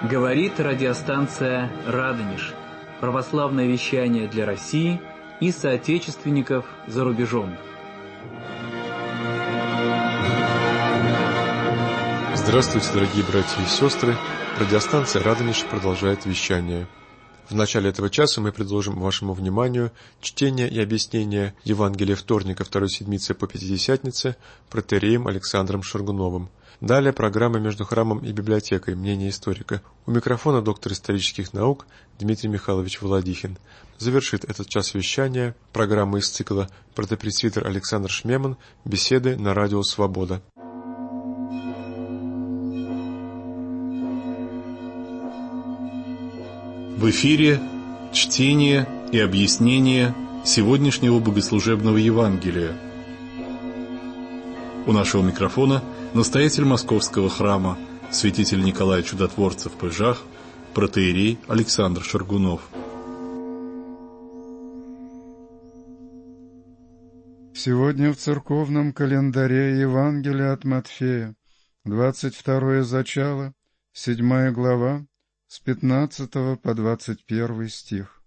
Говорит радиостанция «Радонеж». Православное вещание для России и соотечественников за рубежом. Здравствуйте, дорогие братья и сестры! Радиостанция «Радонеж» продолжает вещание. В начале этого часа мы предложим вашему вниманию чтение и объяснение Евангелия вторника второй седмицы по Пятидесятнице протоиереем Александром Шаргуновым. Далее программа «Между храмом и библиотекой. Мнение историка». У микрофона доктор исторических наук Дмитрий Михайлович Володихин. Завершит этот час вещания программа из цикла «Протопресвитер Александр Шмеман. Беседы на радио «Свобода». В эфире чтение и объяснение сегодняшнего богослужебного Евангелия. У нашего микрофона настоятель Московского храма, святитель Николай Чудотворцев Пыжах, протоиерей Александр Шаргунов. Сегодня в церковном календаре Евангелие от Матфея, 22 зачало, 7 глава, с 15 по 21 стих.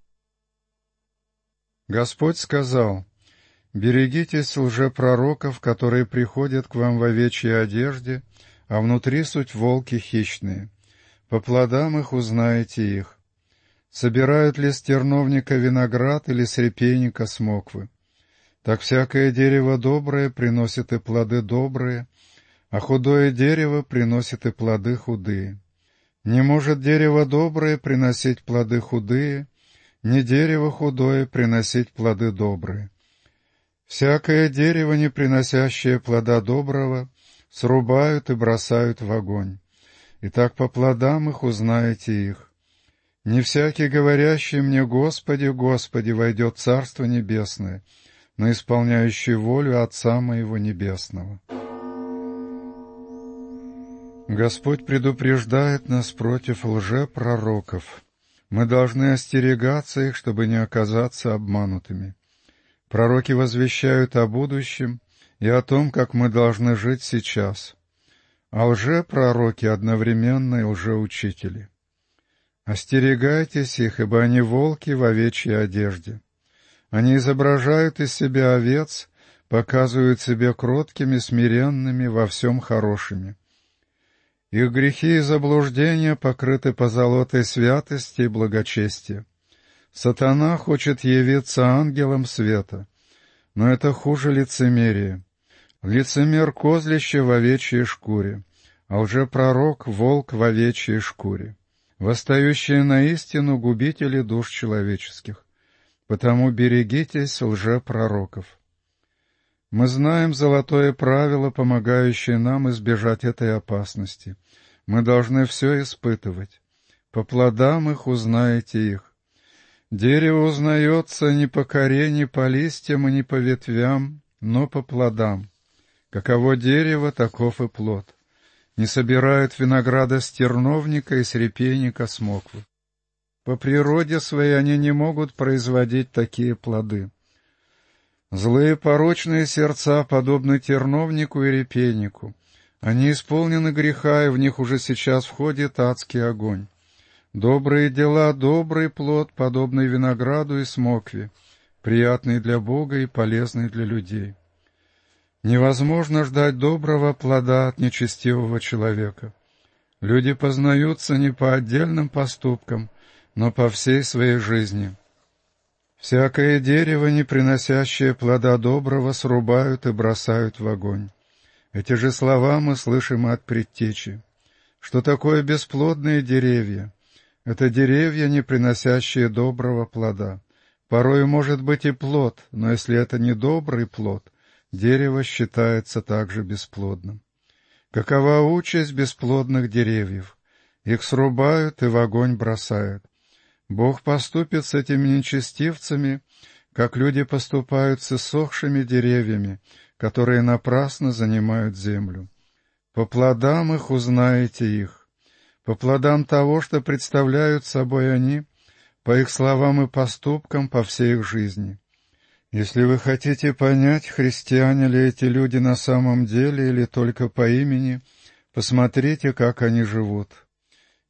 Господь сказал: «Берегитесь лжепророков, которые приходят к вам в овечьей одежде, а внутри суть волки хищные. По плодам их узнаете их. Собирают ли с терновника виноград или с репейника смоквы? Так всякое дерево доброе приносит и плоды добрые, а худое дерево приносит и плоды худые. Не может дерево доброе приносить плоды худые, ни дерево худое приносить плоды добрые. Всякое дерево, не приносящее плода доброго, срубают и бросают в огонь. И так по плодам их узнаете их. Не всякий, говорящий мне: Господи, Господи, войдет в Царство Небесное, но исполняющий волю Отца Моего Небесного». Господь предупреждает нас против лжепророков. Мы должны остерегаться их, чтобы не оказаться обманутыми. Пророки возвещают о будущем и о том, как мы должны жить сейчас. А лжепророки одновременно и лжеучители. Остерегайтесь их, ибо они волки в овечьей одежде. Они изображают из себя овец, показывают себя кроткими, смиренными, во всем хорошими. Их грехи и заблуждения покрыты позолотой святости и благочестия. Сатана хочет явиться ангелом света, но это хуже лицемерия. Лицемер — козлище в овечьей шкуре, а лжепророк — волк в овечьей шкуре. Восстающие на истину — губители душ человеческих. Потому берегитесь лжепророков. Мы знаем золотое правило, помогающее нам избежать этой опасности. Мы должны все испытывать. По плодам их узнаете их. Дерево узнается не по коре, не по листьям и не по ветвям, но по плодам. Каково дерево, таков и плод. Не собирают винограда с терновника и с репейника смоквы. По природе своей они не могут производить такие плоды. Злые порочные сердца подобны терновнику и репейнику. Они исполнены греха, и в них уже сейчас входит адский огонь. Добрые дела, добрый плод, подобный винограду и смокве, приятный для Бога и полезный для людей. Невозможно ждать доброго плода от нечестивого человека. Люди познаются не по отдельным поступкам, но по всей своей жизни. Всякое дерево, не приносящее плода доброго, срубают и бросают в огонь. Эти же слова мы слышим от предтечи. Что такое бесплодные деревья? Это деревья, не приносящие доброго плода. Порой может быть и плод, но если это не добрый плод, дерево считается также бесплодным. Какова участь бесплодных деревьев? Их срубают и в огонь бросают. Бог поступит с этими нечестивцами, как люди поступают с иссохшими деревьями, которые напрасно занимают землю. По плодам их узнаете их. По плодам того, что представляют собой они, по их словам и поступкам, по всей их жизни. Если вы хотите понять, христиане ли эти люди на самом деле или только по имени, посмотрите, как они живут.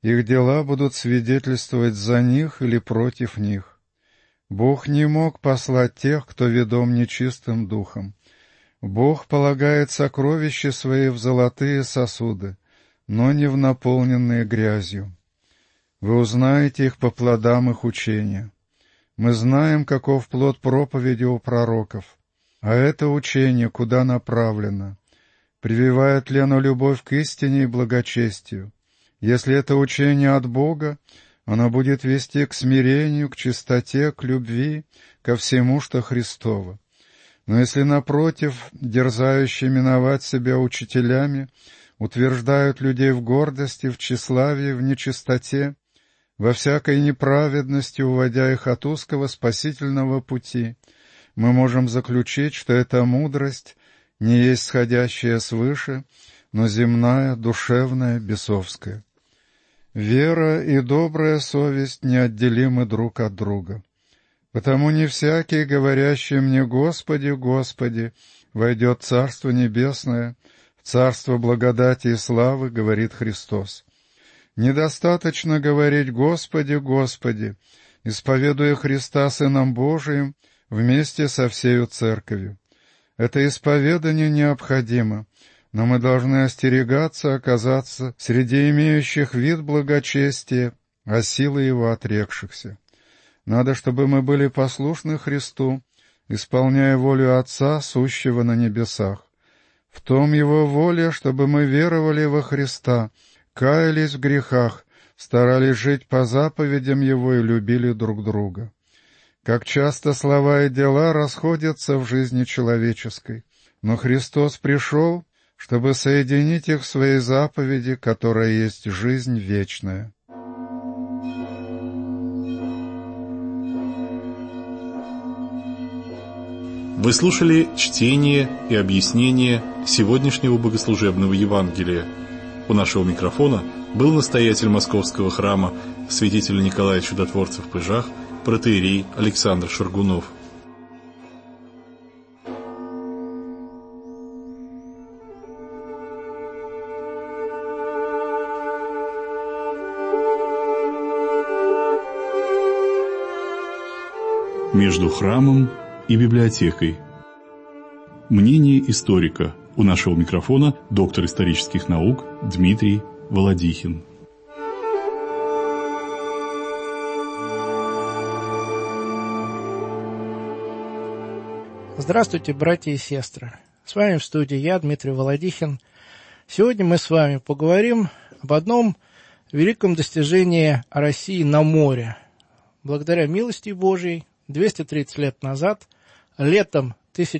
Их дела будут свидетельствовать за них или против них. Бог не мог послать тех, кто ведом нечистым духом. Бог полагает сокровища свои в золотые сосуды, но не в наполненные грязью. Вы узнаете их по плодам их учения. Мы знаем, каков плод проповеди у пророков. А это учение куда направлено? Прививает ли оно любовь к истине и благочестию? Если это учение от Бога, оно будет вести к смирению, к чистоте, к любви, ко всему, что Христово. Но если, напротив, дерзающие именовать себя учителями, утверждают людей в гордости, в тщеславии, в нечистоте, во всякой неправедности, уводя их от узкого спасительного пути, мы можем заключить, что эта мудрость не есть сходящая свыше, но земная, душевная, бесовская. Вера и добрая совесть неотделимы друг от друга. Потому не всякий, говорящий мне «Господи, Господи», войдет в Царство Небесное, в Царство благодати и славы, говорит Христос. Недостаточно говорить «Господи, Господи», исповедуя Христа Сыном Божиим вместе со всею Церковью. Это исповедание необходимо, но мы должны остерегаться оказаться среди имеющих вид благочестия, а силы его отрекшихся. Надо, чтобы мы были послушны Христу, исполняя волю Отца, сущего на небесах. В том Его воля, чтобы мы веровали во Христа, каялись в грехах, старались жить по заповедям Его и любили друг друга. Как часто слова и дела расходятся в жизни человеческой, но Христос пришел, чтобы соединить их в своей заповеди, которая есть жизнь вечная. Вы слушали чтение и объяснение сегодняшнего богослужебного Евангелия. У нашего микрофона был настоятель Московского храма святитель Николай Чудотворцев в Пыжах, протоиерей Александр Шаргунов. Между храмом и библиотекой. Мнение историка. У нашего микрофона доктор исторических наук Дмитрий Володихин. Здравствуйте, братья и сестры. С вами в студии я, Дмитрий Володихин. Сегодня мы с вами поговорим об одном великом достижении России на море. Благодаря милости Божией, 230 лет назад, летом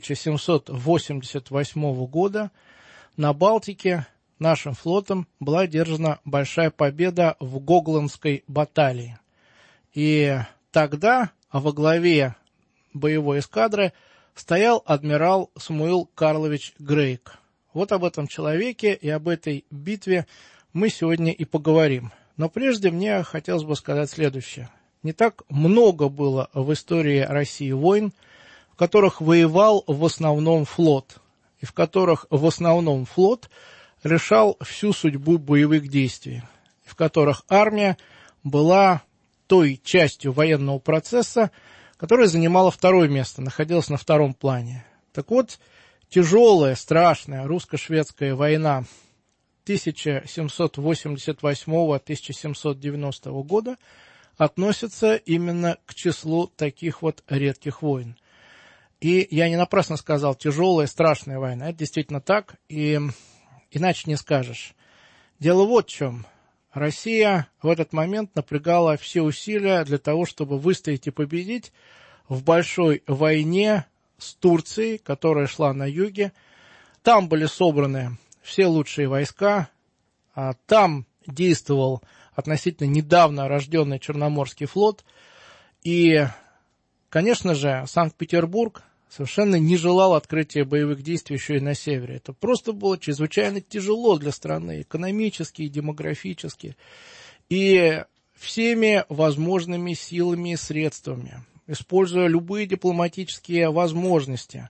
1788 года, на Балтике нашим флотом была одержана большая победа в Гогландской баталии. И тогда во главе боевой эскадры стоял адмирал Самуил Карлович Грейк. Вот об этом человеке и об этой битве мы сегодня и поговорим. Но прежде мне хотелось бы сказать следующее. Не так много было в истории России войн, в которых воевал в основном флот, и в которых в основном флот решал всю судьбу боевых действий, и в которых армия была той частью военного процесса, которая занимала второе место, находилась на втором плане. Так вот, тяжелая, страшная русско-шведская война 1788-1790 года относится именно к числу таких вот редких войн. И я не напрасно сказал «тяжелая, страшная война». Это действительно так, и иначе не скажешь. Дело вот в чем. Россия в этот момент напрягала все усилия для того, чтобы выстоять и победить в большой войне с Турцией, которая шла на юге. Там были собраны все лучшие войска, там действовал относительно недавно рожденный Черноморский флот. И, конечно же, Санкт-Петербург совершенно не желал открытия боевых действий еще и на севере. Это просто было чрезвычайно тяжело для страны, экономически и демографически. И всеми возможными силами и средствами, используя любые дипломатические возможности,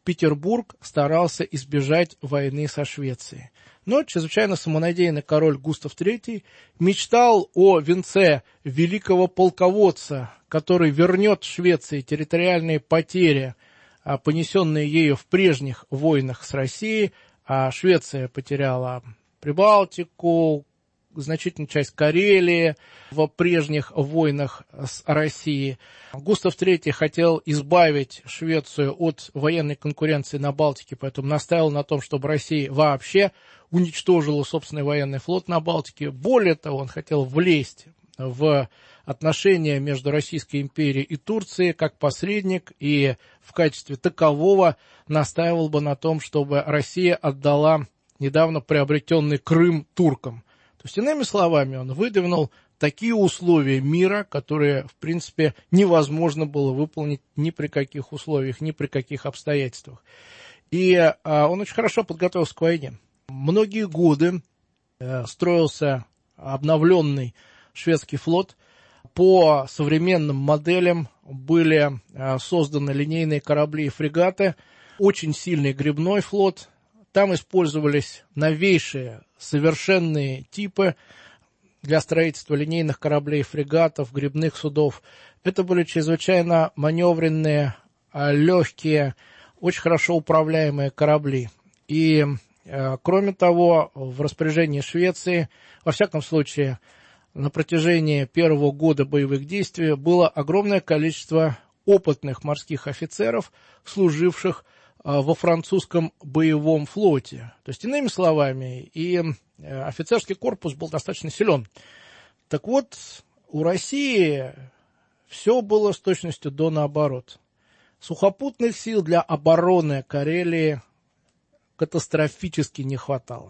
Петербург старался избежать войны со Швецией. Но чрезвычайно самонадеянный король Густав III мечтал о венце великого полководца, который вернет Швеции территориальные потери, понесенные ею в прежних войнах с Россией, а Швеция потеряла Прибалтику, значительную часть Карелии в прежних войнах с Россией. Густав III хотел избавить Швецию от военной конкуренции на Балтике, поэтому настаивал на том, чтобы Россия вообще уничтожила собственный военный флот на Балтике. Более того, он хотел влезть в отношения между Российской империей и Турцией как посредник, и в качестве такового настаивал бы на том, чтобы Россия отдала недавно приобретенный Крым туркам. То есть, иными словами, он выдвинул такие условия мира, которые, в принципе, невозможно было выполнить ни при каких условиях, ни при каких обстоятельствах. И он очень хорошо подготовился к войне. Многие годы строился обновленный шведский флот. По современным моделям были созданы линейные корабли и фрегаты, очень сильный гребной флот. Там использовались новейшие совершенные типы для строительства линейных кораблей, фрегатов, гребных судов. Это были чрезвычайно маневренные, легкие, очень хорошо управляемые корабли. И, кроме того, в распоряжении Швеции, во всяком случае, на протяжении первого года боевых действий было огромное количество опытных морских офицеров, служивших во французском боевом флоте. То есть, иными словами, и офицерский корпус был достаточно силен. Так вот, у России все было с точностью до наоборот. Сухопутных сил для обороны Карелии катастрофически не хватало.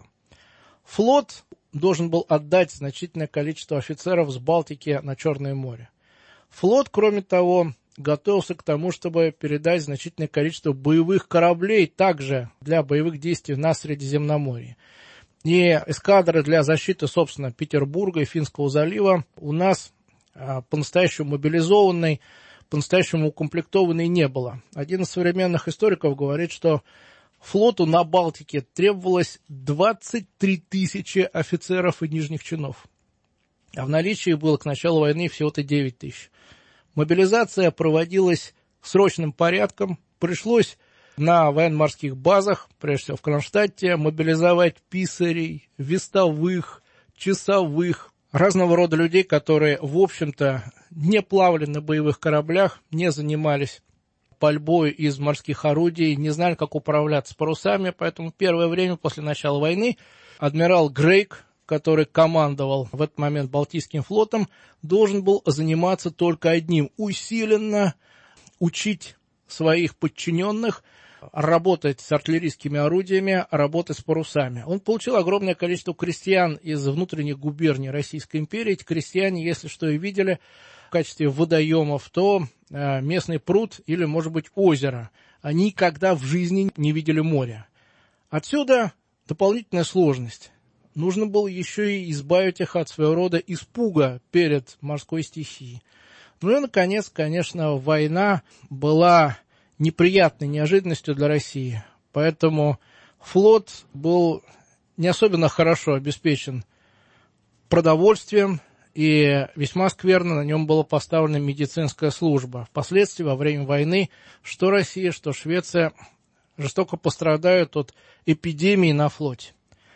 Флот должен был отдать значительное количество офицеров с Балтики на Черное море. Флот, кроме того, готовился к тому, чтобы передать значительное количество боевых кораблей также для боевых действий на Средиземноморье. И эскадры для защиты, собственно, Петербурга и Финского залива у нас по-настоящему мобилизованной, по-настоящему укомплектованной не было. Один из современных историков говорит, что флоту на Балтике требовалось 23 тысячи офицеров и нижних чинов, а в наличии было к началу войны всего-то 9 тысяч. Мобилизация проводилась срочным порядком. Пришлось на военно-морских базах, прежде всего в Кронштадте, мобилизовать писарей, вестовых, часовых, разного рода людей, которые, в общем-то, не плавали на боевых кораблях, не занимались пальбой из морских орудий, не знали, как управляться парусами. Поэтому первое время после начала войны адмирал Грейк, который командовал в этот момент Балтийским флотом, должен был заниматься только одним – усиленно учить своих подчиненных работать с артиллерийскими орудиями, работать с парусами. Он получил огромное количество крестьян из внутренних губерний Российской империи. Эти крестьяне, если что и видели в качестве водоемов, то местный пруд или, может быть, озеро. Они никогда в жизни не видели моря. Отсюда дополнительная сложность. Нужно было еще и избавить их от своего рода испуга перед морской стихией. Ну и, наконец, конечно, война была неприятной неожиданностью для России. Поэтому флот был не особенно хорошо обеспечен продовольствием, и весьма скверно на нем была поставлена медицинская служба. Впоследствии, во время войны, что Россия, что Швеция жестоко пострадают от эпидемии на флоте.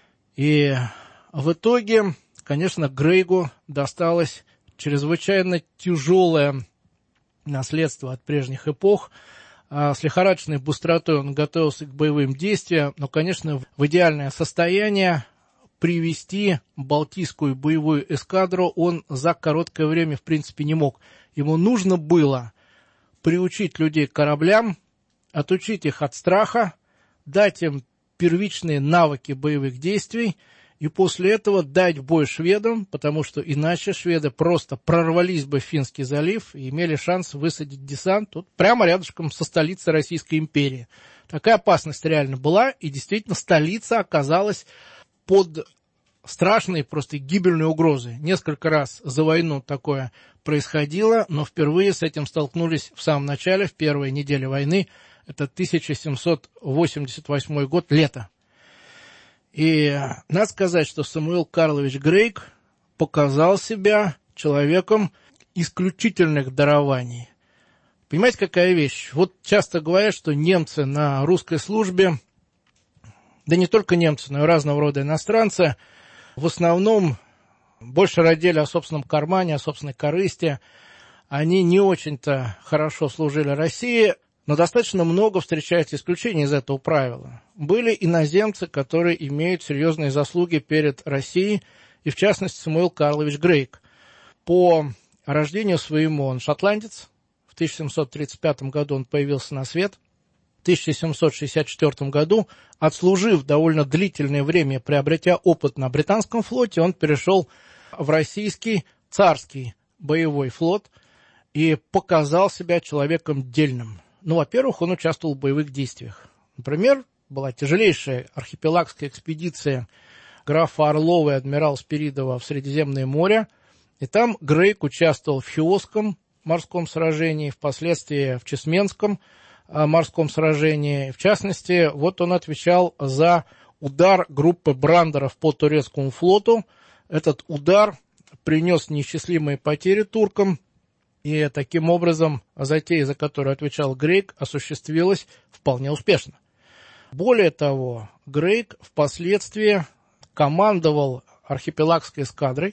И в итоге, конечно, Грейгу досталось чрезвычайно тяжелое наследство от прежних эпох. С лихорадочной быстротой он готовился к боевым действиям, но, конечно, в идеальное состояние привести Балтийскую боевую эскадру он за короткое время, в принципе, не мог. Ему нужно было приучить людей к кораблям, отучить их от страха, дать им первичные навыки боевых действий и после этого дать бой шведам, потому что иначе шведы просто прорвались бы в Финский залив и имели шанс высадить десант тут прямо рядышком со столицей Российской империи. Такая опасность реально была, и действительно столица оказалась под страшной, просто гибельной угрозой. Несколько раз за войну такое происходило, но впервые с этим столкнулись в самом начале, в первой неделе войны. Это 1788 год, лето. И надо сказать, что Самуил Карлович Грейк показал себя человеком исключительных дарований. Понимаете, какая вещь? Вот часто говорят, что немцы на русской службе, да не только немцы, но и разного рода иностранцы, в основном больше радели о собственном кармане, о собственной корысти. Они не очень-то хорошо служили России, но достаточно много встречается исключений из этого правила. Были иноземцы, которые имеют серьезные заслуги перед Россией, и в частности Самуил Карлович Грейк. По рождению своему он шотландец. В 1735 году он появился на свет. В 1764 году, отслужив довольно длительное время, приобретя опыт на британском флоте, он перешел в российский царский боевой флот и показал себя человеком дельным. Ну, во-первых, он участвовал в боевых действиях. Например, была тяжелейшая архипелагская экспедиция графа Орлова и адмирала Спиридова в Средиземное море, и там Грейк участвовал в Хиосском морском сражении, впоследствии в Чесменском морском сражении. В частности, вот он отвечал за удар группы брандеров по турецкому флоту. Этот удар принес неисчислимые потери туркам, и таким образом затея, за которую отвечал Грейк, осуществилась вполне успешно. Более того, Грейк впоследствии командовал архипелагской эскадрой,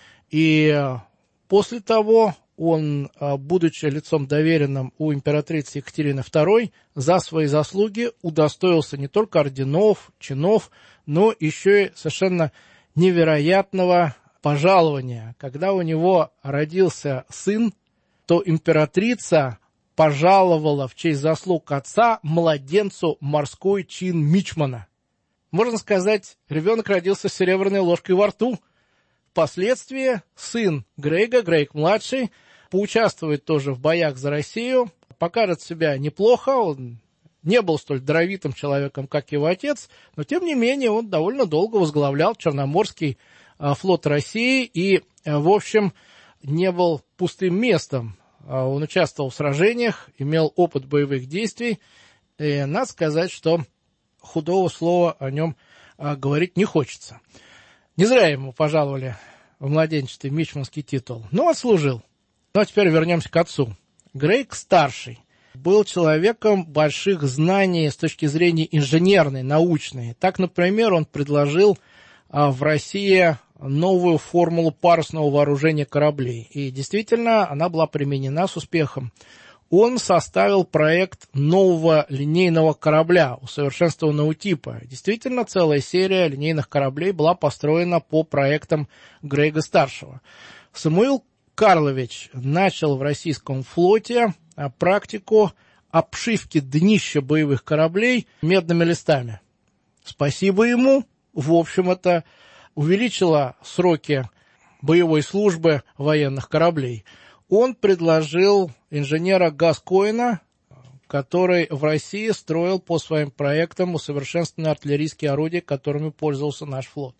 и после того он, будучи лицом доверенным у императрицы Екатерины II, за свои заслуги удостоился не только орденов, чинов, но еще и совершенно невероятного пожалования. Когда у него родился сын, то императрица пожаловала в честь заслуг отца младенцу морской чин мичмана. Можно сказать, ребенок родился с серебряной ложкой во рту. Впоследствии сын Грейга, Грейк-младший, поучаствует тоже в боях за Россию, покажет себя неплохо, он не был столь даровитым человеком, как его отец, но тем не менее он довольно долго возглавлял Черноморский флот России и, в общем, не был пустым местом. Он участвовал в сражениях, имел опыт боевых действий, и надо сказать, что худого слова о нем говорить не хочется. Не зря ему пожаловали в младенчестве мичманский титул, но отслужил. Ну а теперь вернемся к отцу. Грейк-старший был человеком больших знаний с точки зрения инженерной, научной. Так, например, он предложил в России новую формулу парусного вооружения кораблей. И действительно, она была применена с успехом. Он составил проект нового линейного корабля, усовершенствованного типа. Действительно, целая серия линейных кораблей была построена по проектам Грейга-старшего. Самуил Карлович начал в российском флоте практику обшивки днища боевых кораблей медными листами. Спасибо ему, в общем, это увеличило сроки боевой службы военных кораблей. Он предложил инженера Гаскоина, который в России строил по своим проектам усовершенствованные артиллерийские орудия, которыми пользовался наш флот.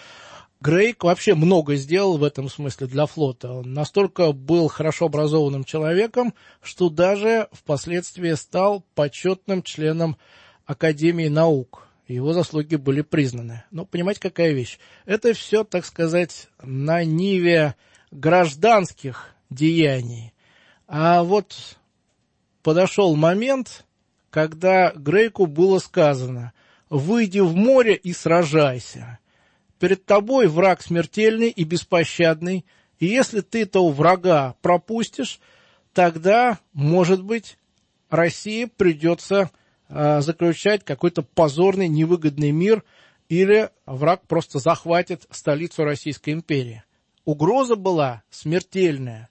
Грейк вообще много сделал в этом смысле для флота. Он настолько был хорошо образованным человеком, что даже впоследствии стал почетным членом Академии наук. Его заслуги были признаны. Но понимаете, какая вещь? Это все, так сказать, на ниве гражданских деяний. А вот подошел момент, когда Грейку было сказано: «Выйди в море и сражайся. Перед тобой враг смертельный и беспощадный, и если ты этого врага пропустишь, тогда, может быть, России придется заключать какой-то позорный, невыгодный мир, или враг просто захватит столицу Российской империи». Угроза была смертельная.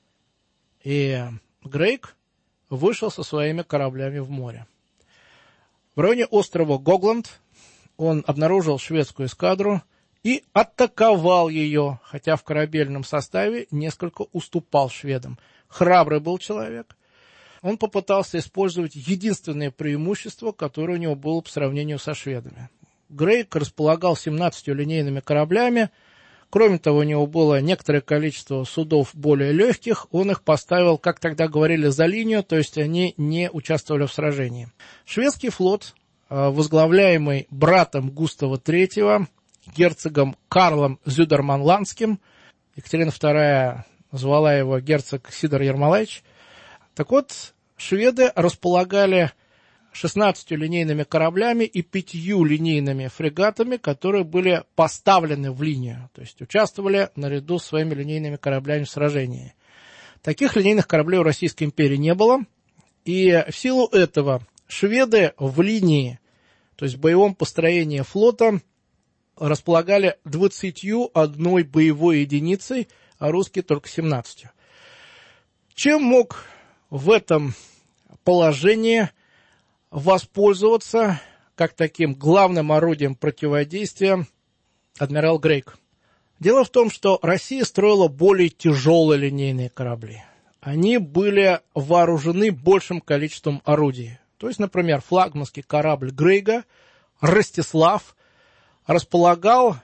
И Грейк вышел со своими кораблями в море. В районе острова Гогланд он обнаружил шведскую эскадру и атаковал ее, хотя в корабельном составе несколько уступал шведам. Храбрый был человек. Он попытался использовать единственное преимущество, которое у него было по сравнению со шведами. Грейк располагал 17 линейными кораблями, Кроме того, у него было некоторое количество судов более легких, он их поставил, как тогда говорили, за линию, то есть они не участвовали в сражении. Шведский флот, возглавляемый братом Густава III, герцогом Карлом Зюдерманландским, Екатерина II звала его герцог Сидор Ермолаевич. Так вот, шведы располагали 16 линейными кораблями и 5 линейными фрегатами, которые были поставлены в линию, то есть участвовали наряду с своими линейными кораблями в сражении. Таких линейных кораблей у Российской империи не было, и в силу этого шведы в линии, то есть в боевом построении флота, располагали 21 боевой единицей, а русские только 17. Чем мог в этом положении воспользоваться как таким главным орудием противодействия адмирал Грейк? Дело в том, что Россия строила более тяжелые линейные корабли. Они были вооружены большим количеством орудий. То есть, например, флагманский корабль Грейга «Ростислав» располагал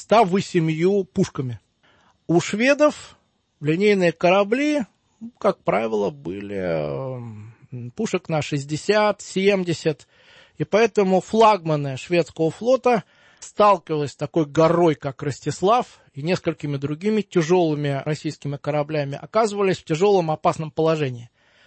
108 пушками. У шведов линейные корабли, как правило, были пушек на 60, 70, и поэтому флагманы шведского флота, сталкиваясь с такой горой, как Ростислав, и несколькими другими тяжелыми российскими кораблями, оказывались в тяжелом опасном положении.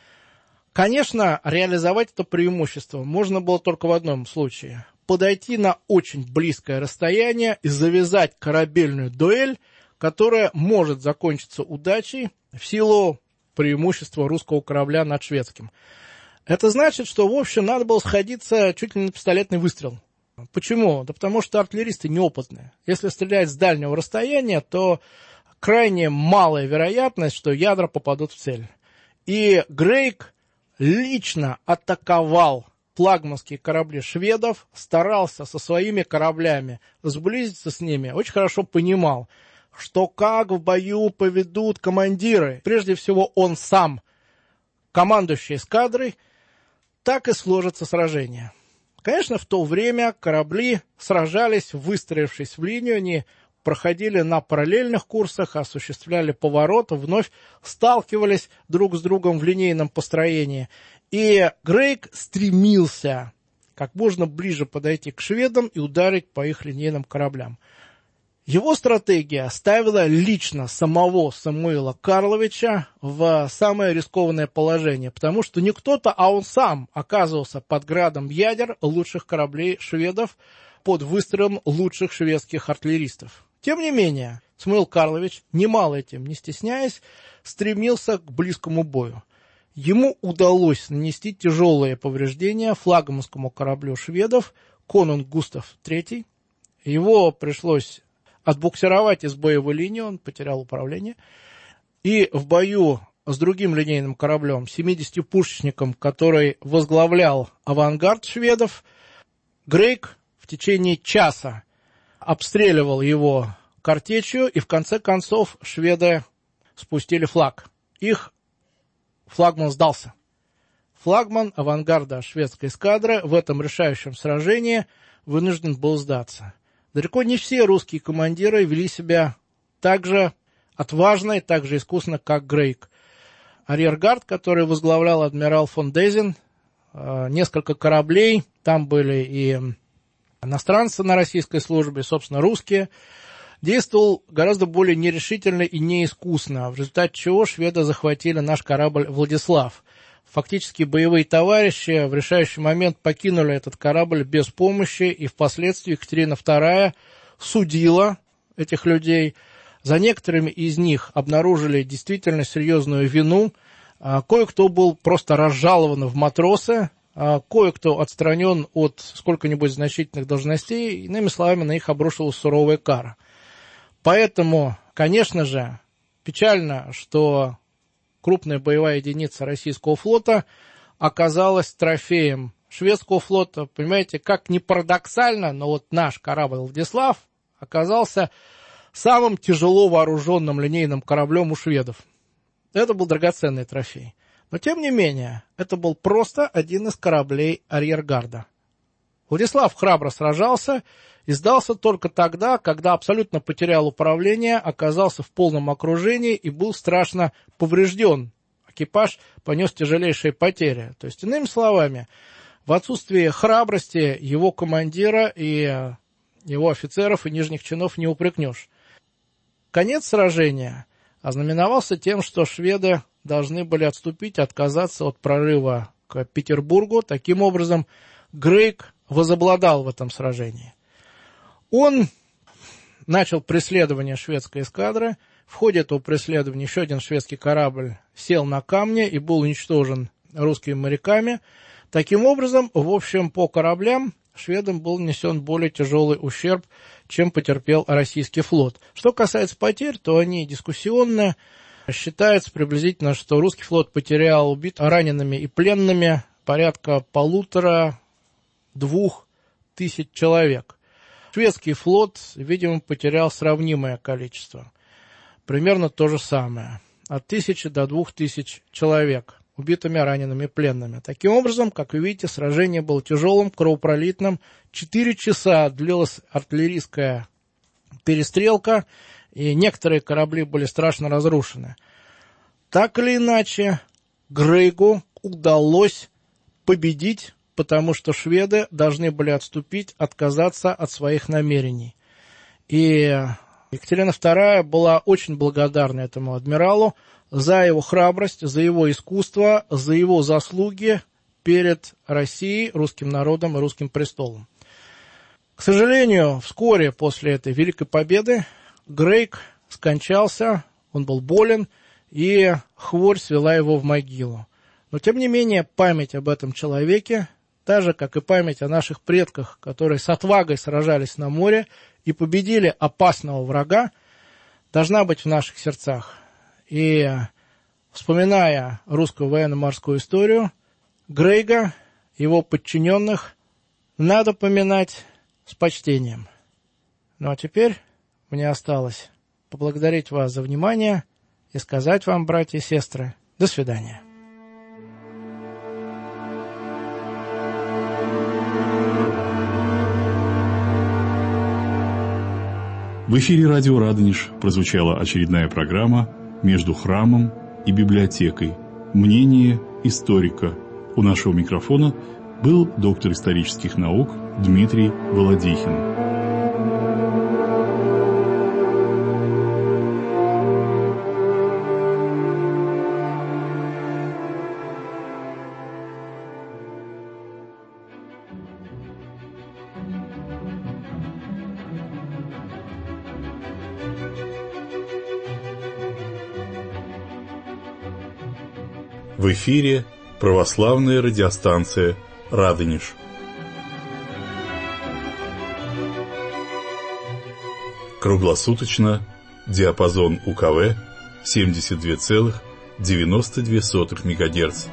Конечно, реализовать это преимущество можно было только в одном случае: подойти на очень близкое расстояние и завязать корабельную дуэль, которая может закончиться удачей в силу преимущества русского корабля над шведским. Это значит, что, в общем, надо было сходиться чуть ли не на пистолетный выстрел. Почему? Да потому что артиллеристы неопытные. Если стрелять с дальнего расстояния, то крайне малая вероятность, что ядра попадут в цель. И Грейк лично атаковал флагманские корабли шведов, старался со своими кораблями сблизиться с ними, очень хорошо понимал, что как в бою поведут командиры, прежде всего он сам, командующий эскадрой, так и сложится сражение. Конечно, в то время корабли сражались, выстроившись в линию, они проходили на параллельных курсах, осуществляли поворот, вновь сталкивались друг с другом в линейном построении. И Грейк стремился как можно ближе подойти к шведам и ударить по их линейным кораблям. Его стратегия ставила лично самого Самуила Карловича в самое рискованное положение, потому что не кто-то, а он сам оказывался под градом ядер лучших кораблей шведов, под выстрелом лучших шведских артиллеристов. Тем не менее, Самуил Карлович, немало этим не стесняясь, стремился к близкому бою. Ему удалось нанести тяжелые повреждения флагманскому кораблю шведов «Конунг Густав III». Его пришлось отбуксировать из боевой линии, он потерял управление. И в бою с другим линейным кораблем, 70-пушечником, который возглавлял авангард шведов, Грейк в течение часа обстреливал его картечью, и в конце концов шведы спустили флаг. Их флагман сдался. Флагман авангарда шведской эскадры в этом решающем сражении вынужден был сдаться. Далеко не все русские командиры вели себя так же отважно и так же искусно, как Грейк. Арьергард, который возглавлял адмирал фон Дезен, несколько кораблей, там были и иностранцы на российской службе, собственно, русские, действовал гораздо более нерешительно и неискусно, в результате чего шведы захватили наш корабль «Владислав». Фактически боевые товарищи в решающий момент покинули этот корабль без помощи, и впоследствии Екатерина II судила этих людей. За некоторыми из них обнаружили действительно серьезную вину. Кое-кто был просто разжалован в матросы, кое-кто отстранен от сколько-нибудь значительных должностей, иными словами, на них обрушилась суровая кара. Поэтому, конечно же, печально, что крупная боевая единица российского флота оказалась трофеем шведского флота. Понимаете, как ни парадоксально, но вот наш корабль «Владислав» оказался самым тяжело вооруженным линейным кораблем у шведов. Это был драгоценный трофей. Но, тем не менее, это был просто один из кораблей арьергарда. Владислав храбро сражался и сдался только тогда, когда абсолютно потерял управление, оказался в полном окружении и был страшно поврежден. Экипаж понес тяжелейшие потери. То есть, иными словами, в отсутствии храбрости его командира и его офицеров и нижних чинов не упрекнешь. Конец сражения ознаменовался тем, что шведы должны были отступить, отказаться от прорыва к Петербургу. Таким образом, Грейг возобладал в этом сражении. Он начал преследование шведской эскадры. В ходе этого преследования еще один шведский корабль сел на камни и был уничтожен русскими моряками. Таким образом, в общем, по кораблям шведам был нанесен более тяжелый ущерб, чем потерпел российский флот. Что касается потерь, то они дискуссионные. Считается приблизительно, что русский флот потерял убитыми, ранеными и пленными порядка 1500-2000 человек. Шведский флот, видимо, потерял сравнимое количество. Примерно то же самое. От 1000 до 2000 человек убитыми, ранеными, пленными. Таким образом, как вы видите, сражение было тяжелым, кровопролитным. 4 часа длилась артиллерийская перестрелка, и некоторые корабли были страшно разрушены. Так или иначе, Грейгу удалось победить, потому что шведы должны были отступить, отказаться от своих намерений. И Екатерина II была очень благодарна этому адмиралу за его храбрость, за его искусство, за его заслуги перед Россией, русским народом и русским престолом. К сожалению, вскоре после этой великой победы Грейг скончался, он был болен, и хворь свела его в могилу. Но, тем не менее, память об этом человеке, так же, как и память о наших предках, которые с отвагой сражались на море и победили опасного врага, должна быть в наших сердцах. И, вспоминая русскую военно-морскую историю, Грейга, его подчиненных, надо поминать с почтением. Ну а теперь мне осталось поблагодарить вас за внимание и сказать вам, братья и сестры, до свидания. В эфире радио «Радонеж» прозвучала очередная программа «Между храмом и библиотекой. Мнение историка». У нашего микрофона был доктор исторических наук Дмитрий Володихин. В эфире православная радиостанция «Радонеж». Круглосуточно, диапазон УКВ 72,92 МГц.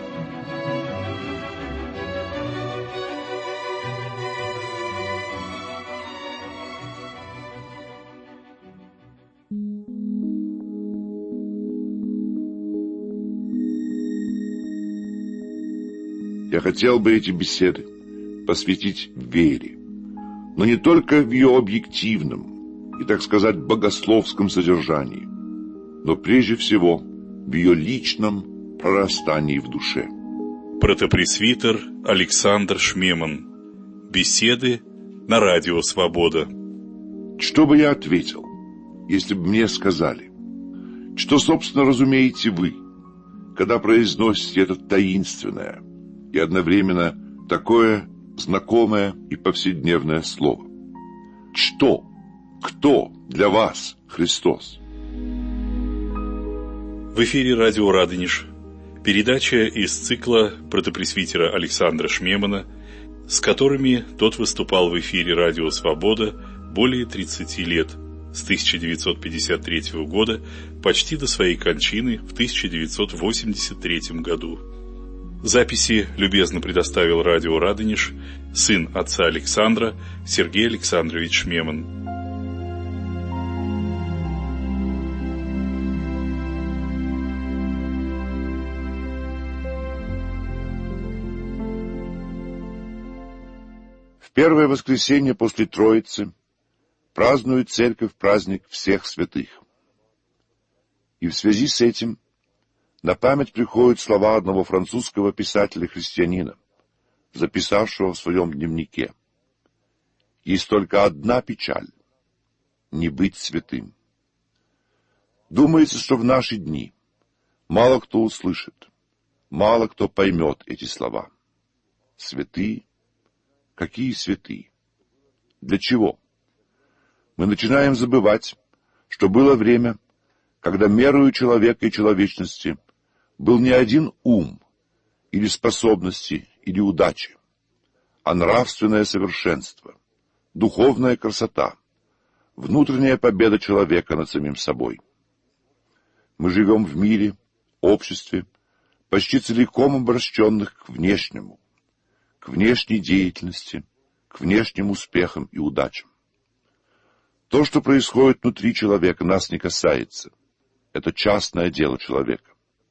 Я хотел бы эти беседы посвятить вере, но не только в ее объективном и, так сказать, богословском содержании, но прежде всего в ее личном прорастании в душе. Протопресвитер Александр Шмеман. Беседы на радио «Свобода». Что бы я ответил, если бы мне сказали, что, собственно, разумеете вы, когда произносите это таинственное и одновременно такое знакомое и повседневное слово? Что, кто для вас Христос? В эфире радио «Радонеж». Передача из цикла протопресвитера Александра Шмемана, с которыми тот выступал в эфире радио «Свобода» более 30 лет, с 1953 года почти до своей кончины в 1983 году. Записи любезно предоставил радио «Радонеж» сын отца Александра Сергей Александрович Шмеман. первое воскресенье после Троицы празднует Церковь праздник всех святых. И в связи с этим на память приходят слова одного французского писателя-христианина, записавшего в своем дневнике: «Есть только одна печаль — не быть святым». Думается, что в наши дни мало кто услышит, мало кто поймет эти слова. Святые? Какие святые? Для чего? Мы начинаем забывать, что было время, когда мерою человека и человечности был не один ум, или способности, или удачи, а нравственное совершенство, духовная красота, внутренняя победа человека над самим собой. Мы живем в мире, обществе, почти целиком обращенных к внешнему, к внешней деятельности, к внешним успехам и удачам. То, что происходит внутри человека, нас не касается. Это частное дело человека.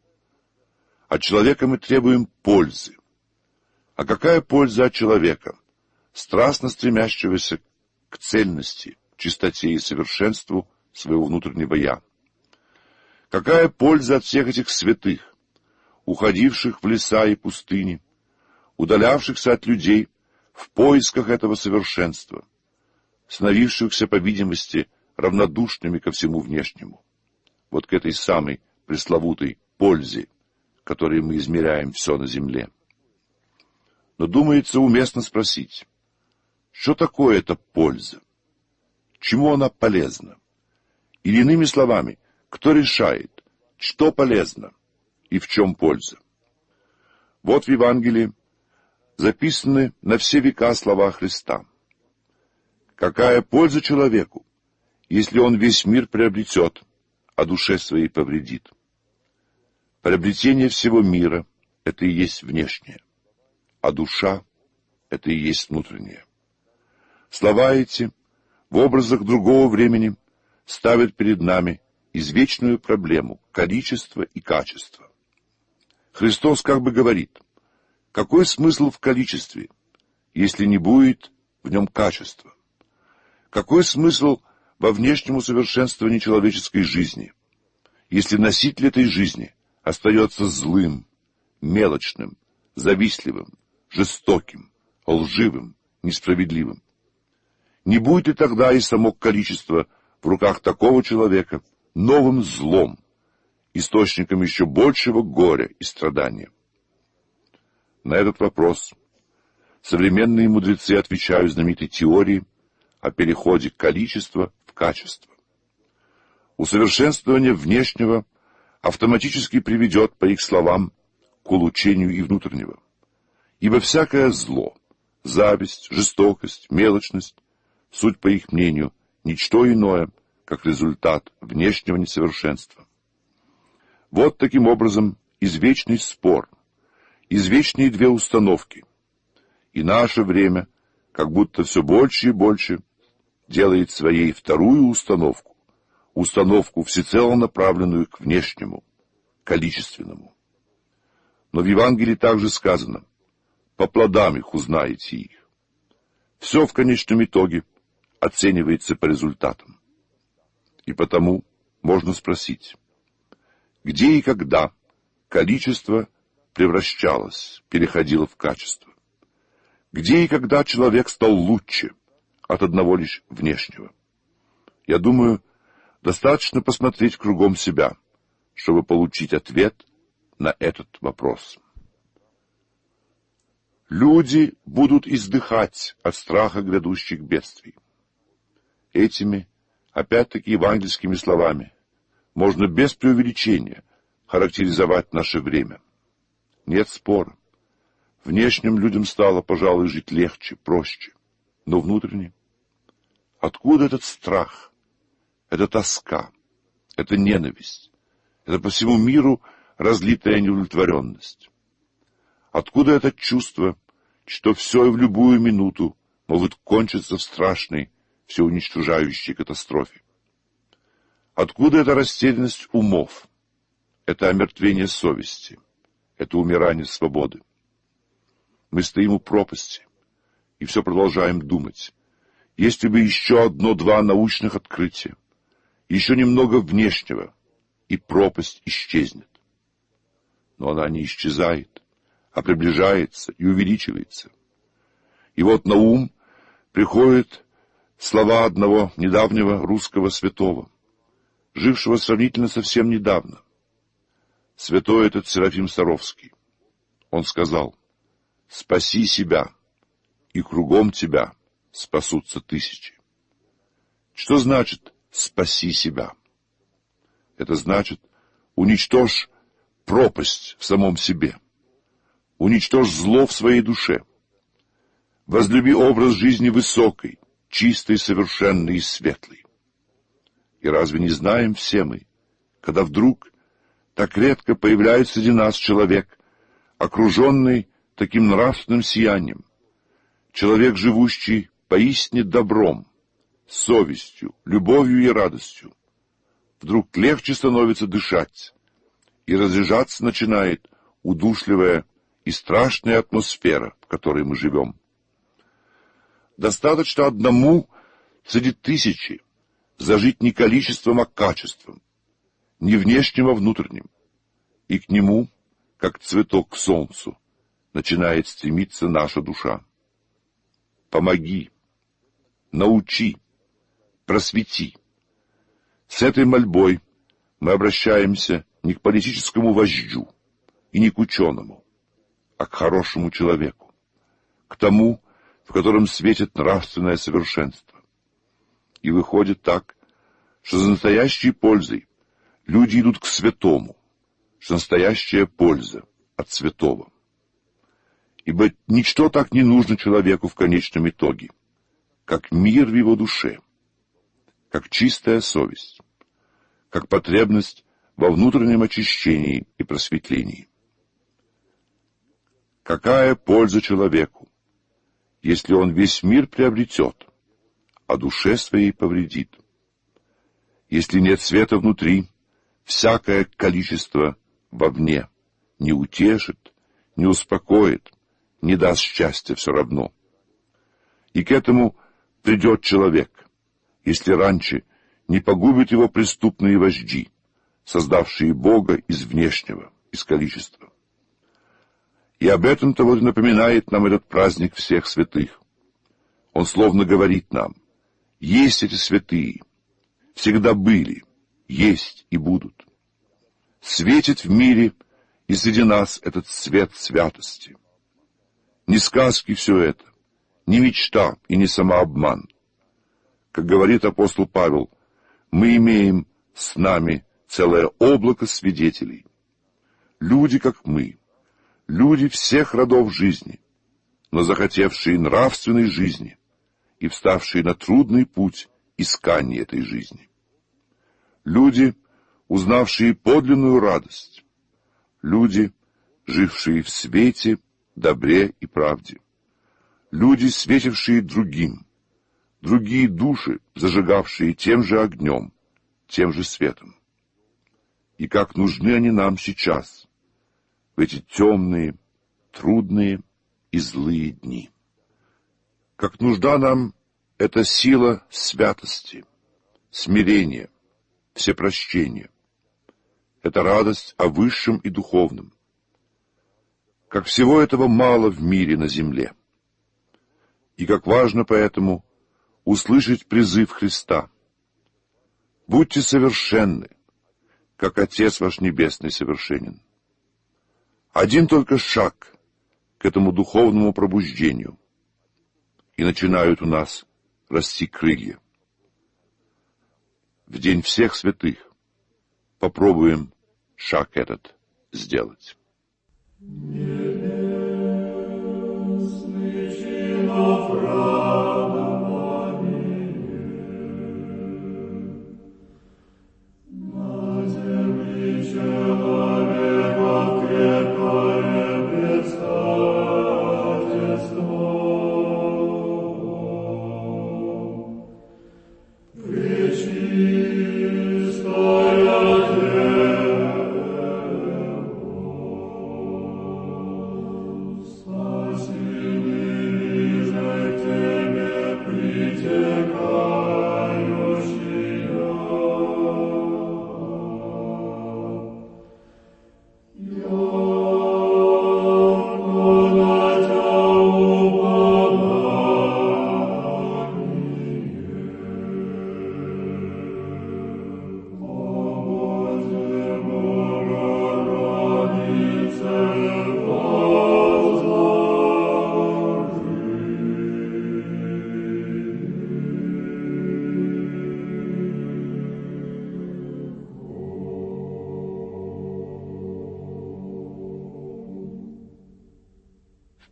От человека мы требуем пользы. А какая польза от человека, страстно стремящегося к цельности, чистоте и совершенству своего внутреннего «я»? Какая польза от всех этих святых, уходивших в леса и пустыни, удалявшихся от людей в поисках этого совершенства, становившихся, по видимости, равнодушными ко всему внешнему? Вот к этой самой пресловутой пользе, которой мы измеряем все на земле. Но, думается, уместно спросить, что такое эта польза? Чему она полезна? Или, иными словами, кто решает, что полезно и в чем польза? Вот в Евангелии записаны на все века слова Христа. Какая польза человеку, если он весь мир приобретет, а душе своей повредит? Приобретение всего мира — это и есть внешнее, а душа — это и есть внутреннее. Слова эти в образах другого времени ставят перед нами извечную проблему количества и качества. Христос как бы говорит: какой смысл в количестве, если не будет в нем качества? Какой смысл во внешнем усовершенствовании человеческой жизни, если носитель этой жизни остается злым, мелочным, завистливым, жестоким, лживым, несправедливым? Не будет ли тогда и само количество в руках такого человека новым злом, источником еще большего горя и страдания? На этот вопрос современные мудрецы отвечают знаменитой теорией о переходе количества в качество. Усовершенствование внешнего автоматически приведет, по их словам, к улучшению и внутреннего. Ибо всякое зло, зависть, жестокость, мелочность — суть, по их мнению, ничто иное, как результат внешнего несовершенства. Вот таким образом извечный спор, извечные две установки. И наше время как будто все больше и больше делает своей вторую установку, установку всецело направленную к внешнему, количественному. Но в Евангелии также сказано: по плодам их узнаете их. Все в конечном итоге оценивается по результатам. И потому можно спросить, где и когда количество превращалось, переходило в качество? Где и когда человек стал лучше от одного лишь внешнего? Я думаю, достаточно посмотреть кругом себя, чтобы получить ответ на этот вопрос. Люди будут издыхать от страха грядущих бедствий. Этими, опять-таки, евангельскими словами можно без преувеличения характеризовать наше время. Нет спора. Внешним людям стало, пожалуй, жить легче, проще. Но внутренне? Откуда этот страх, эта тоска, эта ненависть, эта по всему миру разлитая неудовлетворенность? Откуда это чувство, что все и в любую минуту может кончиться в страшной, всеуничтожающей катастрофе? Откуда эта растерянность умов, это омертвение совести, это умирание свободы? Мы стоим у пропасти, и все продолжаем думать. Если бы еще одно-два научных открытия, еще немного внешнего, и пропасть исчезнет. Но она не исчезает, а приближается и увеличивается. И вот на ум приходят слова одного недавнего русского святого, жившего сравнительно совсем недавно. Святой этот Серафим Саровский. Он сказал: «Спаси себя, и кругом тебя спасутся тысячи». Что значит «спаси себя»? Это значит: уничтожь пропасть в самом себе, уничтожь зло в своей душе, возлюби образ жизни высокой, чистой, совершенной и светлой. И разве не знаем все мы, когда вдруг так редко появляется среди нас человек, окруженный таким нравственным сиянием, человек, живущий поистине добром, совестью, любовью и радостью, вдруг легче становится дышать, и разряжаться начинает удушливая и страшная атмосфера, в которой мы живем. Достаточно одному среди тысячи зажить не количеством, а качеством, не внешним, а внутренним, и к нему, как цветок к солнцу, начинает стремиться наша душа. Помоги, научи, просвети. С этой мольбой мы обращаемся не к политическому вождю и не к ученому, а к хорошему человеку, к тому, в котором светит нравственное совершенство. И выходит так, что за настоящей пользой люди идут к святому, что настоящая польза от святого. Ибо ничто так не нужно человеку в конечном итоге, как мир в его душе, как чистая совесть, как потребность во внутреннем очищении и просветлении. Какая польза человеку, если он весь мир приобретет, а душе своей повредит? Если нет света внутри, всякое количество вовне не утешит, не успокоит, не даст счастья все равно. И к этому придет человек, если раньше не погубят его преступные вожди, создавшие Бога из внешнего, из количества. И об этом-то вот напоминает нам этот праздник всех святых. Он словно говорит нам: есть эти святые, всегда были, есть и будут. Светит в мире и среди нас этот свет святости. Не сказки все это, не мечта и не самообман. Как говорит апостол Павел, мы имеем с нами целое облако свидетелей. Люди, как мы, люди всех родов жизни, но захотевшие нравственной жизни и вставшие на трудный путь искания этой жизни. Люди, узнавшие подлинную радость. Люди, жившие в свете, добре и правде. Люди, светившие другим. Другие души, зажигавшие тем же огнем, тем же светом. И как нужны они нам сейчас, в эти темные, трудные и злые дни. Как нужна нам эта сила святости, смирения, всепрощения. Это радость о высшем и духовном. Как всего этого мало в мире на земле. И как важно поэтому услышать призыв Христа. Будьте совершенны, как Отец ваш Небесный совершенен. Один только шаг к этому духовному пробуждению, и начинают у нас расти крылья. В день всех святых попробуем шаг этот сделать. Спаси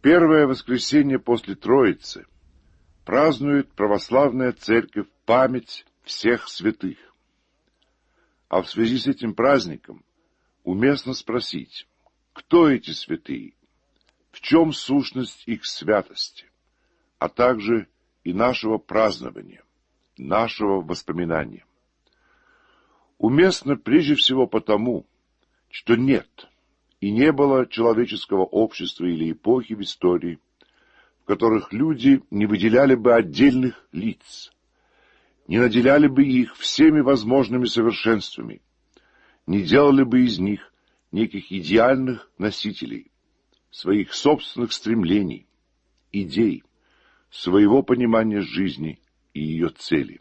первое воскресенье после Троицы празднует православная церковь память всех святых. А в связи с этим праздником уместно спросить, кто эти святые, в чем сущность их святости, а также и нашего празднования, нашего воспоминания. Уместно прежде всего потому, что нет и не было человеческого общества или эпохи в истории, в которых люди не выделяли бы отдельных лиц, не наделяли бы их всеми возможными совершенствами, не делали бы из них неких идеальных носителей своих собственных стремлений, идей, своего понимания жизни и ее цели.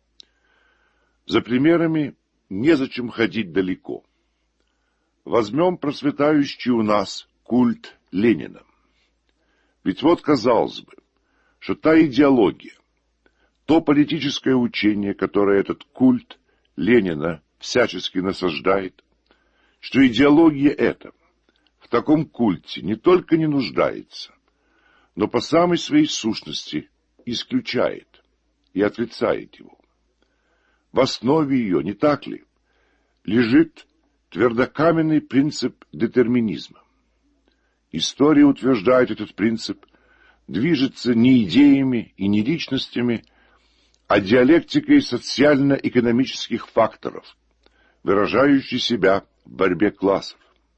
За примерами незачем ходить далеко. Возьмем процветающий у нас культ Ленина. Ведь вот, казалось бы, что та идеология, то политическое учение, которое этот культ Ленина всячески насаждает, что идеология эта в таком культе не только не нуждается, но по самой своей сущности исключает и отрицает его. В основе ее, не так ли, лежит твердокаменный принцип детерминизма. История утверждает этот принцип, движется не идеями и не личностями, а диалектикой социально-экономических факторов, выражающей себя в борьбе классов.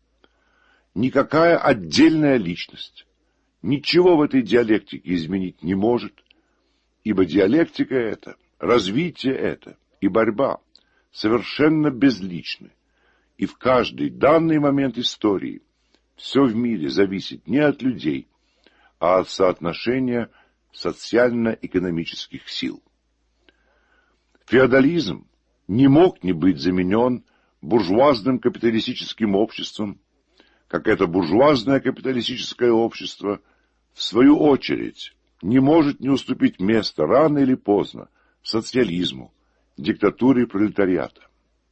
Никакая отдельная личность ничего в этой диалектике изменить не может, ибо диалектика эта, развитие это и борьба совершенно безличны, и в каждый данный момент истории все в мире зависит не от людей, а от соотношения социально-экономических сил. Феодализм не мог не быть заменен буржуазным капиталистическим обществом, как это буржуазное капиталистическое общество, в свою очередь, не может не уступить место рано или поздно социализму, диктатуре пролетариата.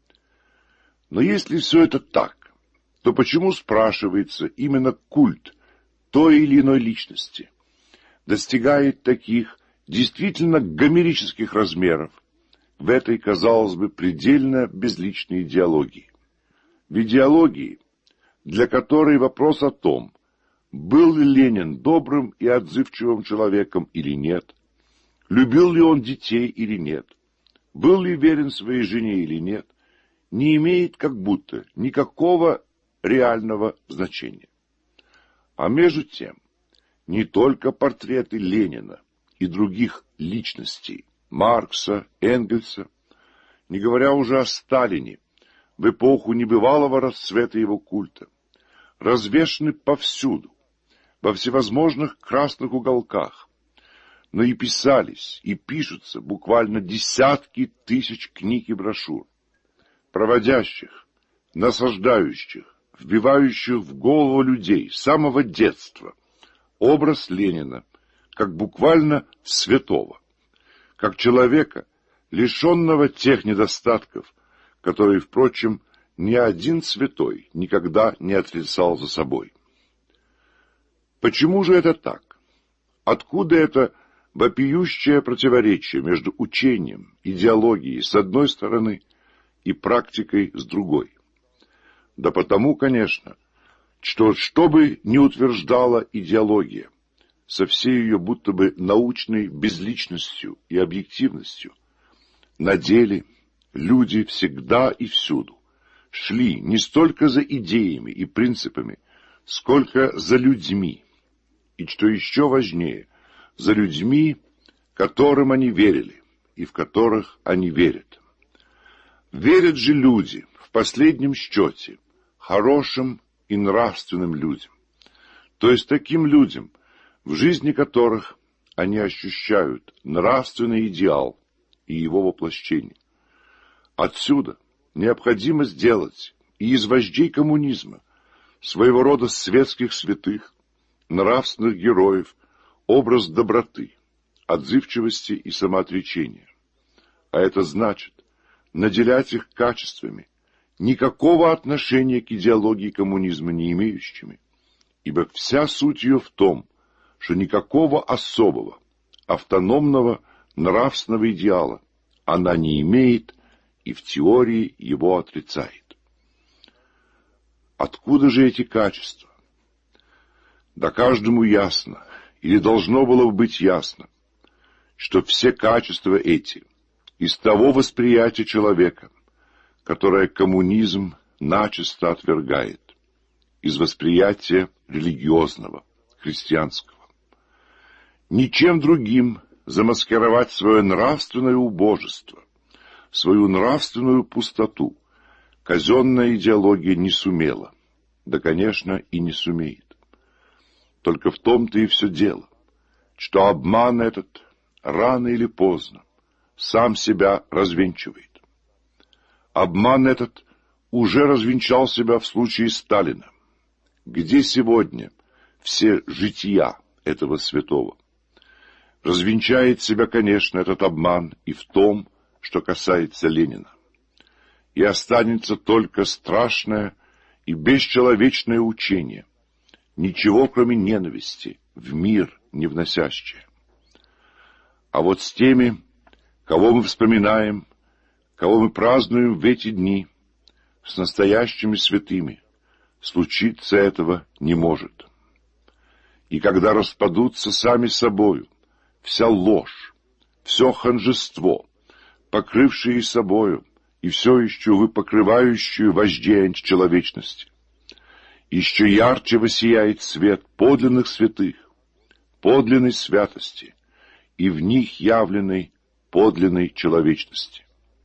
Но если все это так, то почему, спрашивается, именно культ той или иной личности достигает таких действительно гомерических размеров в этой, казалось бы, предельно безличной идеологии? В идеологии, для которой вопрос о том, был ли Ленин добрым и отзывчивым человеком или нет, любил ли он детей или нет, был ли верен своей жене или нет, не имеет как будто никакого реального значения. А между тем, не только портреты Ленина и других личностей, Маркса, Энгельса, не говоря уже о Сталине, в эпоху небывалого расцвета его культа, развешаны повсюду, во всевозможных красных уголках, но и писались, и пишутся буквально десятки тысяч книг и брошюр, проводящих, насаждающих, вбивающих в голову людей с самого детства образ Ленина как буквально святого, как человека, лишенного тех недостатков, которые, впрочем, ни один святой никогда не отрицал за собой. Почему же это так? Откуда это вопиющее противоречие между учением, идеологией с одной стороны и практикой с другой? Да потому, конечно, что бы ни утверждала идеология, со всей ее будто бы научной безличностью и объективностью, на деле люди всегда и всюду шли не столько за идеями и принципами, сколько за людьми, и, что еще важнее, за людьми, которым они верили и в которых они верят. Верят же люди, в последнем счете, хорошим и нравственным людям, то есть таким людям, в жизни которых они ощущают нравственный идеал и его воплощение. Отсюда необходимо сделать и из вождей коммунизма своего рода светских святых, нравственных героев, образ доброты, отзывчивости и самоотречения. А это значит наделять их качествами, никакого отношения к идеологии коммунизма не имеющими, ибо вся суть ее в том, что никакого особого, автономного нравственного идеала она не имеет и в теории его отрицает. Откуда же эти качества? Да каждому ясно, или должно было бы быть ясно, что все качества эти из того восприятия человека, которое коммунизм начисто отвергает, из восприятия религиозного, христианского. Ничем другим замаскировать свое нравственное убожество, свою нравственную пустоту казенная идеология не сумела, да, конечно, и не сумеет. Только в том-то и все дело, что обман этот рано или поздно сам себя развенчивает. Обман этот уже развенчал себя в случае Сталина. Где сегодня все жития этого святого? Развенчает себя, конечно, этот обман и в том, что касается Ленина. И останется только страшное и бесчеловечное учение, ничего кроме ненависти в мир не вносящее. А вот с теми, кого мы вспоминаем, кого мы празднуем в эти дни, с настоящими святыми, случиться этого не может. И когда распадутся сами собою вся ложь, все ханжество, покрывшие собою и все еще вы покрывающую вождей античеловечности, еще ярче воссияет свет подлинных святых, подлинной святости и в них явленной подлинной человечности.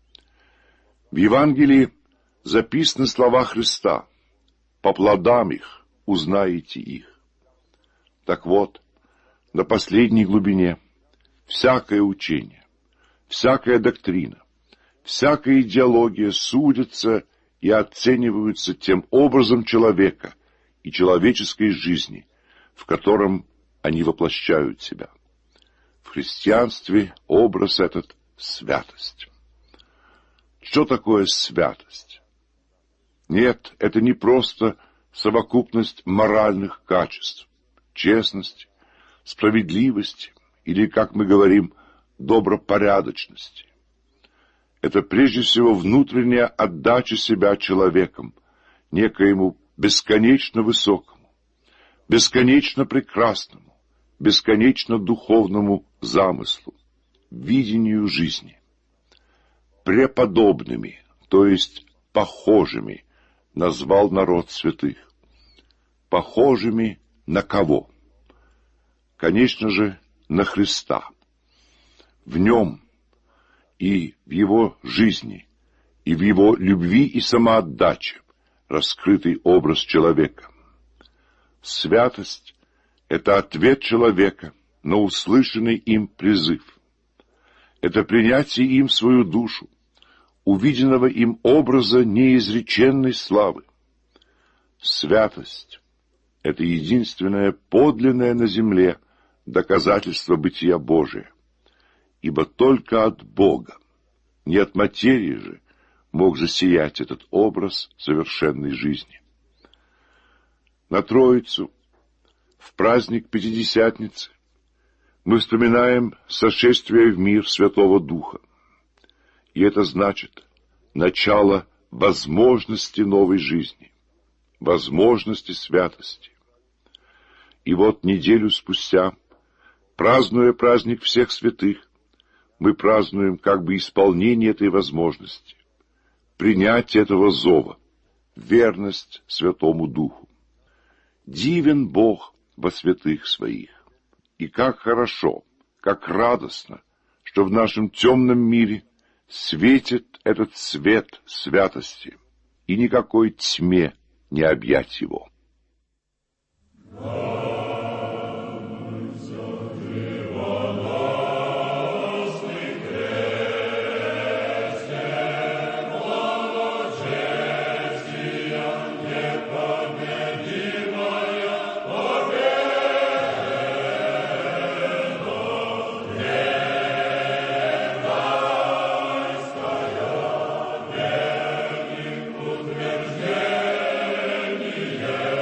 В Евангелии записаны слова Христа: «По плодам их узнаете их». Так вот, на последней глубине всякое учение, всякая доктрина, всякая идеология судятся и оцениваются тем образом человека и человеческой жизни, в котором они воплощают себя. В христианстве образ этот — святость. Что такое святость? Нет, это не просто совокупность моральных качеств, честности, справедливости или, как мы говорим, добропорядочности. Это прежде всего внутренняя отдача себя человеком некоему бесконечно высокому, бесконечно прекрасному, бесконечно духовному замыслу, видению жизни. Преподобными, то есть похожими, назвал народ святых. Похожими на кого? Конечно же, на Христа. В нем и в его жизни, и в его любви и самоотдаче раскрытый образ человека. Святость — это ответ человека на услышанный им призыв. Это принятие им в свою душу увиденного им образа неизреченной славы. Святость — это единственное подлинное на земле доказательство бытия Божия, ибо только от Бога, не от материи же, мог засиять этот образ совершенной жизни. На Троицу, в праздник Пятидесятницы, мы вспоминаем сошествие в мир Святого Духа. И это значит начало возможности новой жизни, возможности святости. И вот неделю спустя, празднуя праздник всех святых, мы празднуем как бы исполнение этой возможности, принятие этого зова, верность Святому Духу. Дивен Бог во святых своих. И как хорошо, как радостно, что в нашем темном мире светит этот свет святости, и никакой тьме не объять его. Yeah.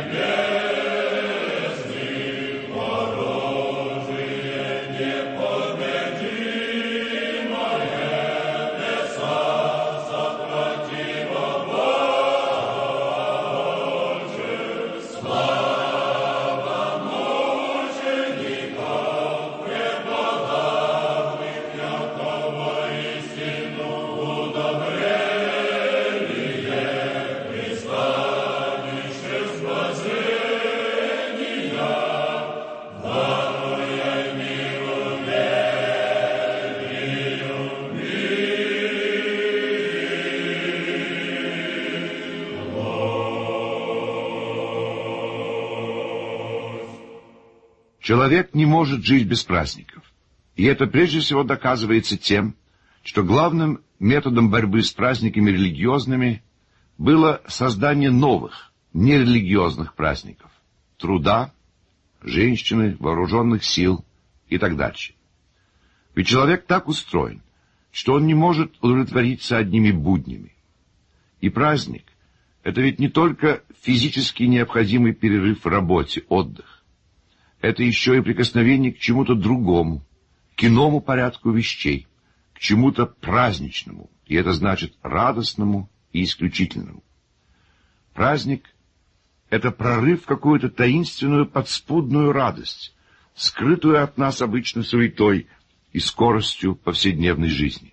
Человек не может жить без праздников. И это прежде всего доказывается тем, что главным методом борьбы с праздниками религиозными было создание новых, нерелигиозных праздников. Труда, женщины, вооруженных сил и так дальше. Ведь человек так устроен, что он не может удовлетвориться одними буднями. И праздник — это ведь не только физически необходимый перерыв в работе, отдых. Это еще и прикосновение к чему-то другому, к иному порядку вещей, к чему-то праздничному, и это значит радостному и исключительному. Праздник — это прорыв в какую-то таинственную подспудную радость, скрытую от нас обычно суетой и скоростью повседневной жизни.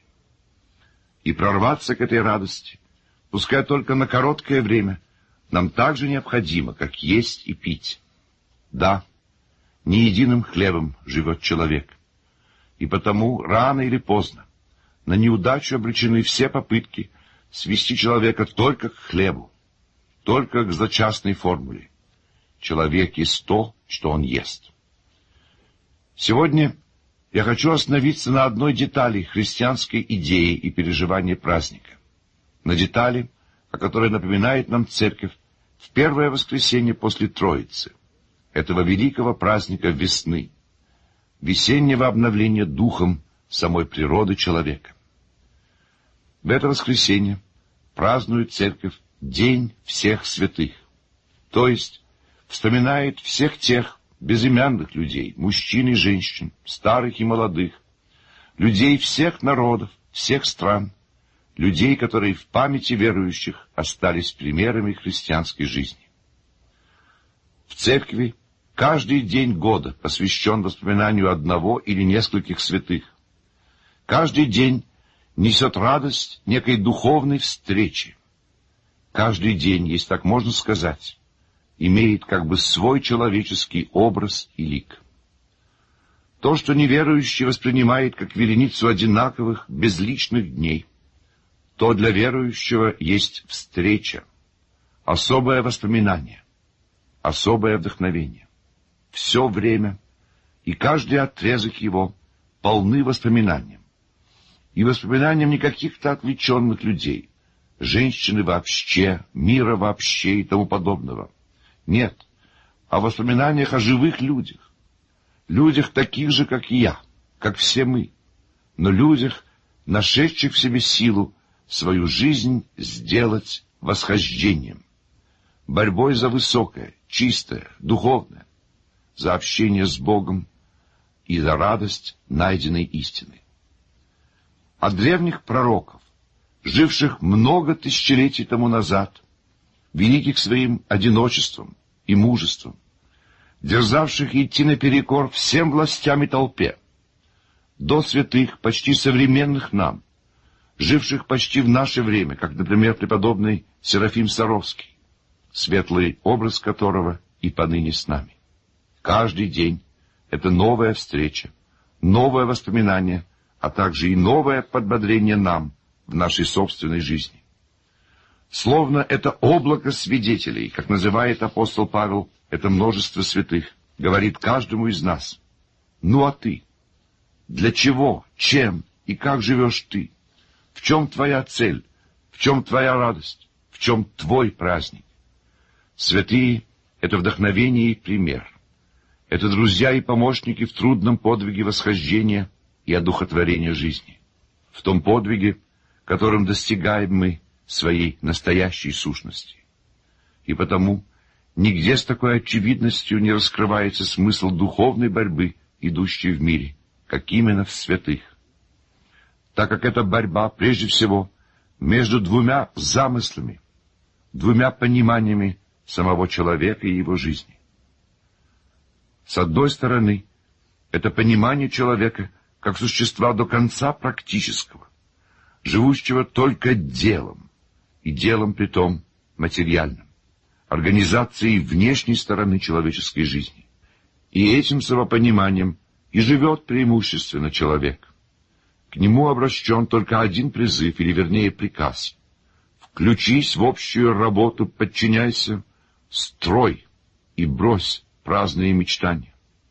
И прорваться к этой радости, пускай только на короткое время, нам так же необходимо, как есть и пить. Да, не единым хлебом живет человек. И потому, рано или поздно, на неудачу обречены все попытки свести человека только к хлебу, только к злочастной формуле. Человек есть то, что он ест. Сегодня я хочу остановиться на одной детали христианской идеи и переживания праздника. На детали, о которой напоминает нам Церковь в первое воскресенье после Троицы, этого великого праздника весны, весеннего обновления духом самой природы человека. В это воскресенье празднует Церковь День всех святых, то есть вспоминает всех тех безымянных людей, мужчин и женщин, старых и молодых, людей всех народов, всех стран, людей, которые в памяти верующих остались примерами христианской жизни. В Церкви каждый день года посвящен воспоминанию одного или нескольких святых. Каждый день несет радость некой духовной встречи. Каждый день, если так можно сказать, имеет как бы свой человеческий образ и лик. То, что неверующий воспринимает как вереницу одинаковых, безличных дней, то для верующего есть встреча, особое воспоминание, особое вдохновение. Все время и каждый отрезок его полны воспоминанием. И воспоминанием не каких-то отвлеченных людей, женщины вообще, мира вообще и тому подобного. Нет, о воспоминаниях о живых людях. Людях таких же, как и я, как все мы, но людях, нашедших в себе силу свою жизнь сделать восхождением, борьбой за высокое, чистое, духовное, за общение с Богом и за радость найденной истины. От древних пророков, живших много тысячелетий тому назад, великих своим одиночеством и мужеством, дерзавших идти наперекор всем властям и толпе, до святых, почти современных нам, живших почти в наше время, как, например, преподобный Серафим Саровский, светлый образ которого и поныне с нами. Каждый день — это новая встреча, новое воспоминание, а также и новое подбодрение нам в нашей собственной жизни. Словно это облако свидетелей, как называет апостол Павел это множество святых, говорит каждому из нас: «Ну а ты? Для чего, чем и как живешь ты? В чем твоя цель? В чем твоя радость? В чем твой праздник?» Святые — это вдохновение и пример. Это друзья и помощники в трудном подвиге восхождения и одухотворения жизни. В том подвиге, которым достигаем мы своей настоящей сущности. И потому Нигде с такой очевидностью не раскрывается смысл духовной борьбы, идущей в мире, как именно в святых. Так как эта борьба, прежде всего, между двумя замыслами, двумя пониманиями самого человека и его жизни. С одной стороны, это понимание человека как существа до конца практического, живущего только делом, и делом притом материальным, организацией внешней стороны человеческой жизни. И этим самопониманием и живет преимущественно человек. К нему обращен только один призыв, или вернее приказ. Включись в общую работу, подчиняйся, строй и брось праздные мечтания.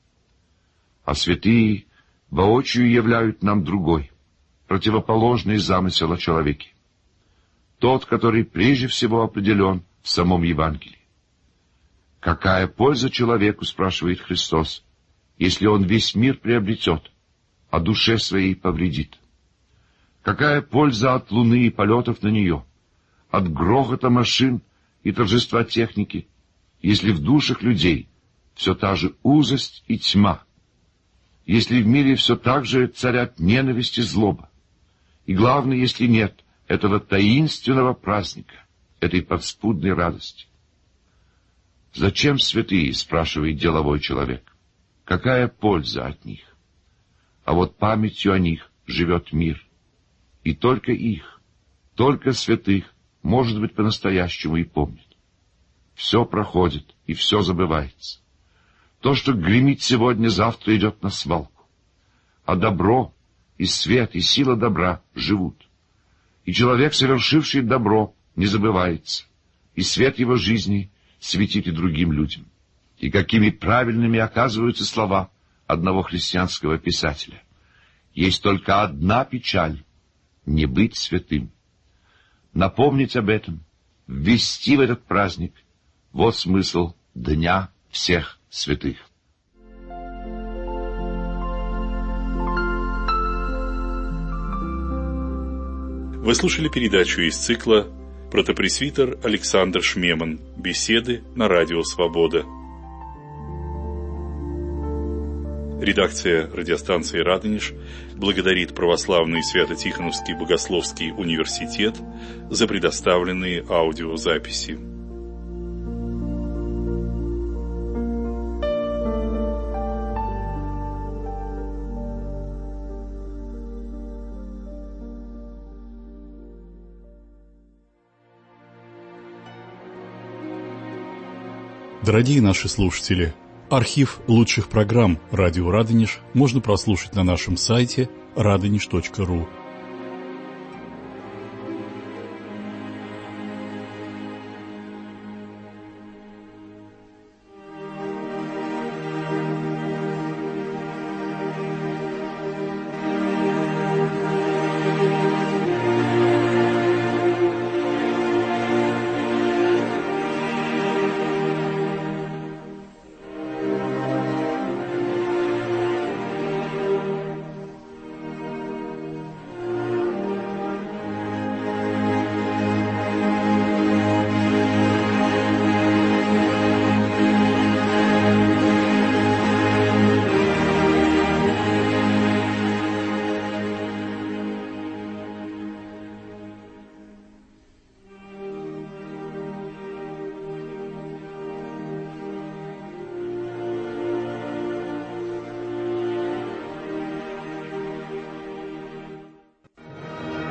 А святые воочию являют нам другой, противоположный замысел о человеке. Тот, который прежде всего определен в самом Евангелии. «Какая польза человеку, — спрашивает Христос, — если он весь мир приобретет, а душе своей повредит? Какая польза от луны и полетов на нее, от грохота машин и торжества техники, если в душах людей все та же узость и тьма, если в мире все так же царят ненависть и злоба, и главное, если нет этого таинственного праздника, этой подспудной радости? Зачем святые, — спрашивает деловой человек, — какая польза от них? А вот памятью о них живет мир, и только их, только святых, может быть, по-настоящему и помнит. Все проходит, и все забывается. То, что гремит сегодня, завтра идет на свалку. А добро, и свет, и сила добра живут. И человек, совершивший добро, не забывается, и свет его жизни светит и другим людям. И какими правильными оказываются слова одного христианского писателя. Есть только одна печаль — не быть святым. Напомнить об этом, ввести в этот праздник — вот смысл Дня всех святых. Вы слушали передачу из цикла «Протопресвитер Александр Шмеман. Беседы на радио «Свобода». Редакция радиостанции «Радонеж» благодарит Православный Свято-Тихоновский Богословский университет за предоставленные аудиозаписи. Дорогие наши слушатели, архив лучших программ «Радио Радонеж» можно прослушать на нашем сайте radonеж.ru.